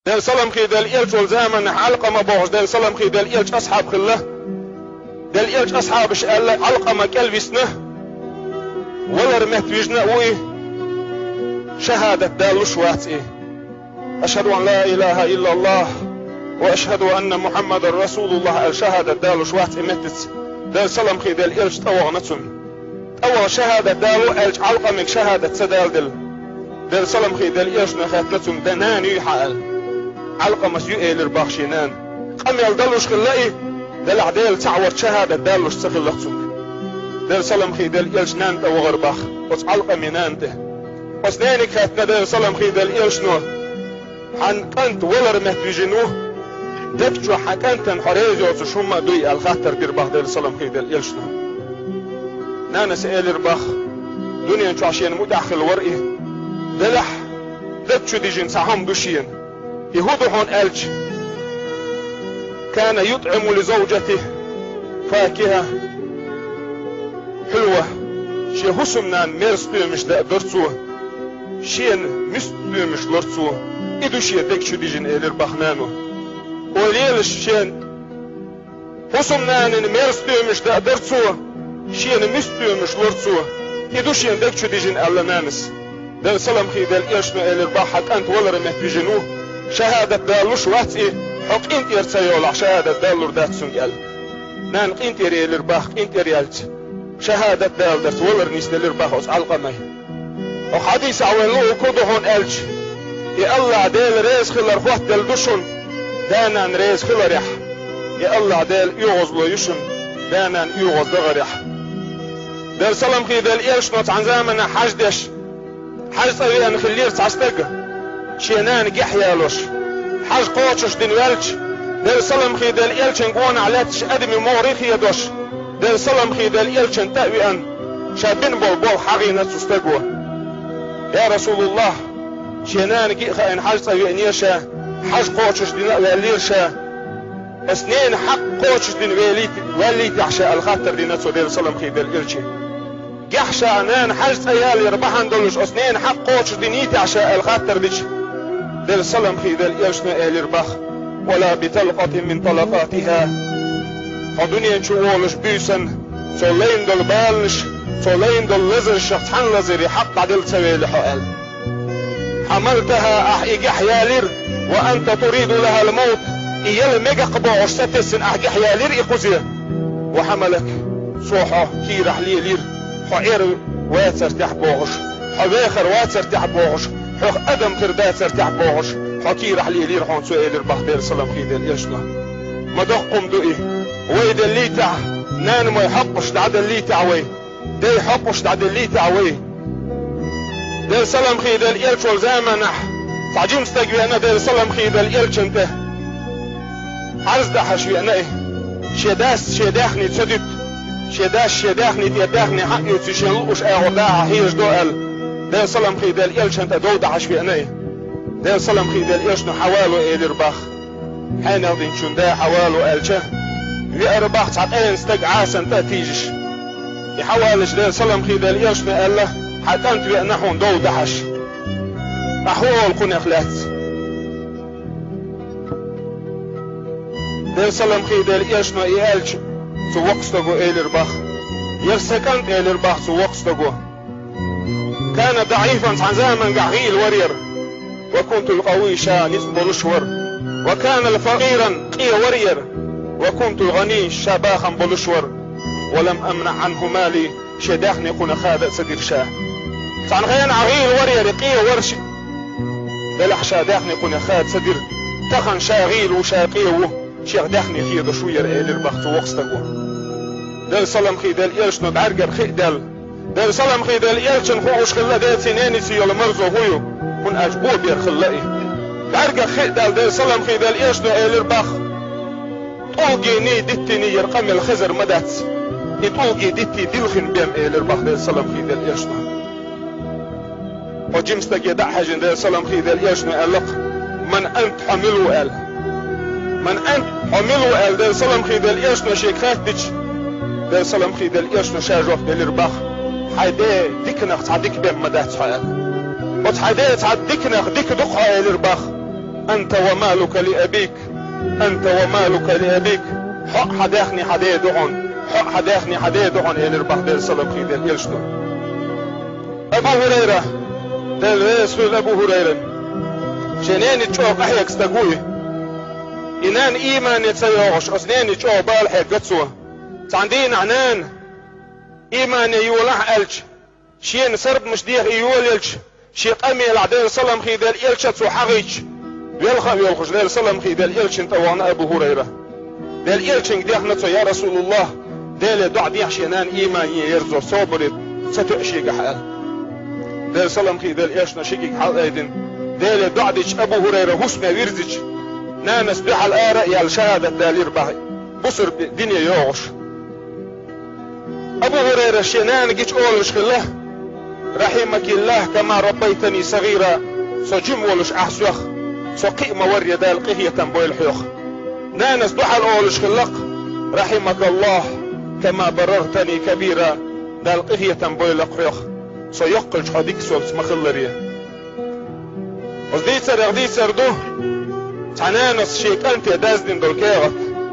دل سلام خي دل إلش والزمن حلقة ما بوش دل سلام خي دل إلش أصحاب خله دل إلش أصحاب شأل علقة ما كلبسنه ولا رمت وجنا وي شهادة دل شوات إيه أشهد أن لا إله إلا الله وأشهد أن محمد رسول الله. الشهادة دل شوات إمتت دل سلام خي دل إلش توغنتهم أول شهادة دالو إلش علقة من شهادة سدال دل سلام خي دل إلش نخاتنتهم دنان يحال علقة مسيو إيلر باخشينان قم يلدلوش خلائي دل عديل تعور شهادة دالوش سخلقتهم دل سلام خي دل إلش نانت وغر باخ وص علقة منانته وص ناني خاتنا دل سلام خي دل إلش نو حن كنت ولر مهتوجنوه دكتو حكانتن حريزي وصشوما دوي الخاتر دير باخ دل سلام خي دل إلش نو نانا سئيلر باخ دنيا نشو عشان متأخل ورقي دلح دكتو دي جنسهم دوشين يهود هون ألج كان يطعم لزوجته فاكهة حلوة شي هسمنان ميرستو مش درسوه شين مستو مش لرسوه إدو شي دكشو دي جن إلر بخنانو وليلش شين هسمنان ميرستو مش درسوه شين مستو مش لرسوه إدو شين دكشو دي جن ألنانس دل سلام خي دل إيشنو إلر بخك أنت ولا رمت بجنوه شهادة دالوش واتي حق انت يرسيولع شهادة دالور دات سنجل نان انت يريلر باخ انت يريالت شهادة دال درس ولر نيستلر باخ وص علقمي وحديث عوين لو كودو هون ألج يا الله ديل ريز خلر خوات دل دشن دانان ريز خلر يح يا الله ديل يوغز لو يشن دانان يوغز دغر يح دل سلام خي دل إيش نوت عن زمن حاجدش حاج صوي أن خلير تعستقه شينان جحيالوش حاج قوتش دين والش دل سلام خي دل إلشن قوان علاتش أدمي موريخي يدوش دل سلام خي دل إلشن تأوي أن شابين بول حقينة تستقوى يا رسول الله شينان جيخا إن حاج صوي أن يشا حاج قوتش دين والير شا اسنين حق قوتش دين واليت يحشا الخاطر ديناتو دل سلام خي دل إلشي جحشا أنان حاج صيال يربحان دولش اسنين حق قوتش دينيت يحشا الخاطر ديش دل سلام خي دل إيشنا إلر باخ ولا بطلقة من طلقاتها فدنيا نشوولش بيسن سولين دل بالش سولين دل لزر شخصان لزر حق دل سويل حقال حملتها أحيق حيالير وأنت تريد لها الموت إيال ميجا قبوعش ستسن أحيق حيالير إقوزيه وحملك صوحة كيرح ليلير حقير واتسر تحبوعش حباخر واتسر تحبوعش حق أدم كردات سرتع بوغش حكي رح لي رحون سؤال البخ دير سلام خي دير يشنا ما دقم دوئي ويد اللي تع نان ما يحبش دعد اللي تعوي دي يحبش دعد اللي تعوي دير سلام خي دير يلش والزامنح تعجيم استقوي أنا دير سلام خي دير يلش انته عرز دحشوي أنا شداس شداخني تسدد شداخني تيداخني حقي وتشنلوش اغداع هيش دوال دير سلام خي دير إلش انت دودة عشوي أناي دير سلام خي دير إلش نحوالو إيلر باخ حين يضين شون دا حوالو إلشه يقر باخ تعد أين استق عاسن تأتيجش يحوالش دير سلام خي دير إلش نقاله حتى انت بأنحون دودة عش أحوال قن أخلات دير سلام خي دير إلش نقالش سوقستقو إيلر باخ يرسكنت إيلر باخ سوقستقو كان ضعيفا عن زمن قعيل ورير وكنت القوي شان يصبر شور وكان الفقيرا قي ورير وكنت الغني شباخا بلشور ولم امنع عنه مالي شداخني كون خادق سدير شاه عن غيان عغيل ورير قي ورش دلح شاداخني كون خاد سدير تخن شاغيل وشاقيه شيخ داخني خي دشوير إلر بخت وقستقو دل سلام خي دل إيرشنو بعرقر خي دل سلام خي دل إيرشن خوش خلا دل سناني سيول مرزو هويو كن أجبو بير خلائي بعرقر خي دل سلام خي دل إيرشنو إلر بخ طولقي ني دتني يرقم الخزر مدات طولقي دتي دلخن بيم إلر بخ دل سلام خي دل إيرشنو وجمستك يدع حاجن دل سلام خي دل إيرشنو ألق من أنت حملو قال من أنت حملو قال دل سلام خي دل إيرشنو شيك خاتج دل سلام خي دل إيرشنو شاجوف دل رباخ حيدي ديكنخ تعديك بيم مدات حيال وتحيدي تعديكنخ ديك دق حيال رباخ أنت ومالك لأبيك، أنت ومالك لأبيك. حق حداخني حديدهن، حق حداخني حديدهن إلى ربح دير سلام خي دير يلشتو. أبو هريرة دير رسول أبو هريرة شنين تشوف أحيك استقوي إنان إيمان يتسيوغش أسنين تشوف بالحيك قدسوه تعندين عنان إيمان يولح ألش شين سرب مش ديخ يول يلش شي قمي العدين سلام خي دير يلشت وحغيش يلخش دير سلام خي دير يلش انتوانا أبو هريرة دير يلش ديخ نتو يا رسول الله دير دع ديخ شنان إيمان يرزو صبرت ستعشيق حال دير سلام خي دير يلش نشيقك حال أيدن دير دع ديش أبو هريرة هسمة ويرزج نانس بيح الآراء يال شهادة دالير باهي بصر دنيا يوغش أبو هريرة شنان جيش أولش خله رحمك الله كما ربيتني صغيرة سجم ولش أحسوخ سقي موري دال قهية بوي الحيوخ نانس بحل أولش خلق رحمك الله كما بررتني كبيرة دال قهية بوي الحيوخ سيقلش حديك سولس مخلرية وزدي سر دو تعنانس شيك أنت دازدين دول كيغت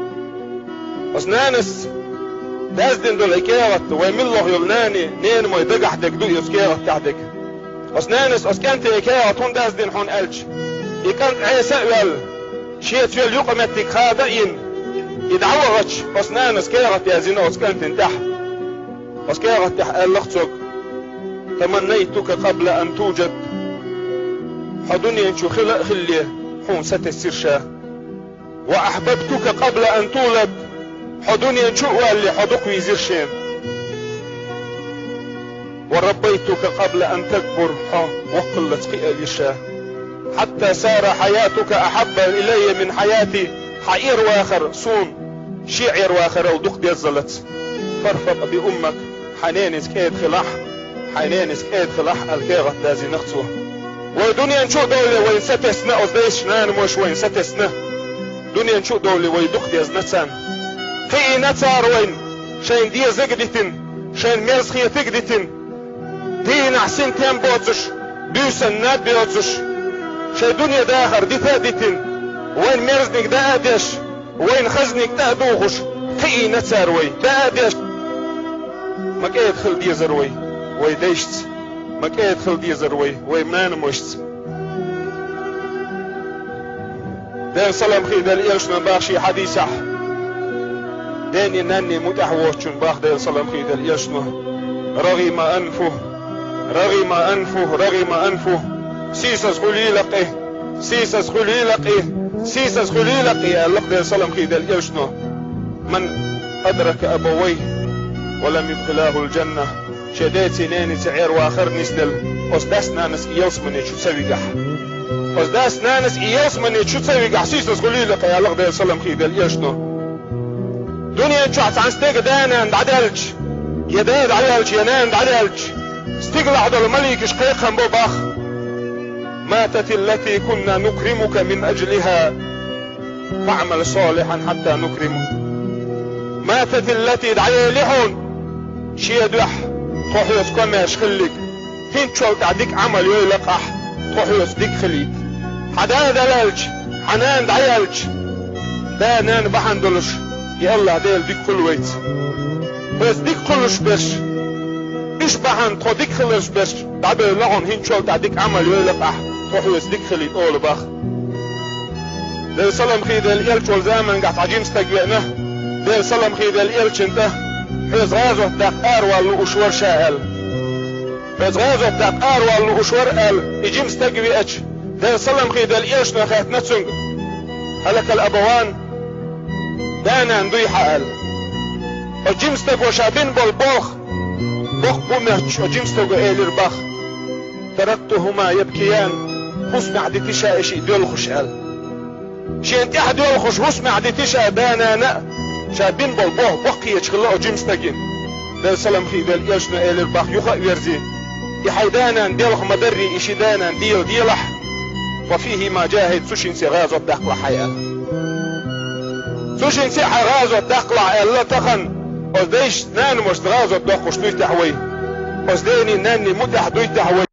وزنانس دازدين دول كيغت ويمن الله يلناني نين ما يدقح دك دو يسكيغت تعدك وزنانس وزكانت كيغت هون دازدين هون ألج يكانت عيسى ويل شيت ويل يقمتك خادئين يدعوغتش وزنانس كيغت يا زينو وزكانت انتح وزكيغت تحقلقتك تمنيتك قبل أن توجد حدني انشو خلق خليه حون ستسير شاه وأحببتك قبل أن تولد حدني انشو اللي حدق ويزير شين وربيتك قبل أن تكبر وقلت قئل الشاه حتى سار حياتك أحب إلي من حياتي حئير واخر صون شعر واخر ودق ديزلت فرفق بأمك حنينس كيد خلاح حنينس كيد خلاح الكيغت دازي نخصوه ودنيا نشوف دولي وين ستسنا أصديش نان مش وين ستسنا دنيا نشوف دولي ويدخ ديز نتسان في نتسار وين شين دي زقدتن شين ميرس خيه تقدتن دي نحسين تيم بوتش بيوسن نات بيوتش شي دنيا داخر دي تادتن وين ميرزنك دا ادش وين خزنك دا دوغش في نتسار وين دا ادش ما كيد خل ديزر وي ديشت ما كيد خل ديزر وي مان مشت دين سلام خي دين إيرشنا باخشي حديثة دين ناني متحوشن باخ دين سلام خي دين إيرشنا رغم أنفه رغم أنفه رغم أنفه سيسس خليلقه سيسس خليلقه سيسس خليلقه اللق دين سلام خي دين إيرشنا من أدرك أبويه ولم يدخلاه الجنة شديد سنين سعير واخر نسدل أصداس نانس إيوس مني شو تسوي قح أصداس نانس إيوس مني شو تسوي قح سيسس قولي لك يا الله دير سلام خيدل إيشنو دنيا نشوحت عن ستيق دانا عند عدالج يداد عدالج ينان عدالج استيقل عدل مليك شقيقا بوباخ ماتت التي كنا نكرمك من أجلها فاعمل صالحا حتى نكرمك ماتت التي دعي لحون شيدح توحيوس كماش خليك هين تشول تعديك عمل يلقح توحيوس ديك خليك حدا دلالج حنان دعيالج دا نان بحندلش يا الله ديل ديك خلويت بس ديك خلوش بش ايش بحن تو ديك خلوش بش دعبه لغن هين تشول تعديك عمل يلقح توحيوس ديك خليك اول باخ ديل سلام خيد الالج والزامن قاعد عجين استقبئنا ديل سلام خيد الالج انته حيث غازو دقار والو اشور شاهل حيث غازو دقار والو اشور ال يجي مستقبي اتش ديل سلام خيد الالج نخيت نتسنج هلك الابوان دانا ندوي حال وجي مستقبو شابين بالبوخ بوخ بومرش وجي مستقبو ايلير باخ تركتهما يبكيان خصم عدي تشا اشي دول خش ال شي انت احد دول خش خصم عدي تشا دانا نا شابين بالبوخ بقي يشغلوا جيم ستاجين دل سلام خي دل يشنا ايلر باخ يخا ويرزي يحيدانا ديلخ مدري اشيدانا ديلح وفيه ما جاهد سوشين سي غازو داخل حياة سوشين سي غازو داخل الا تخن وديش نان مش غازو داخل شنو تحوي وزديني ناني متح دوي تحوي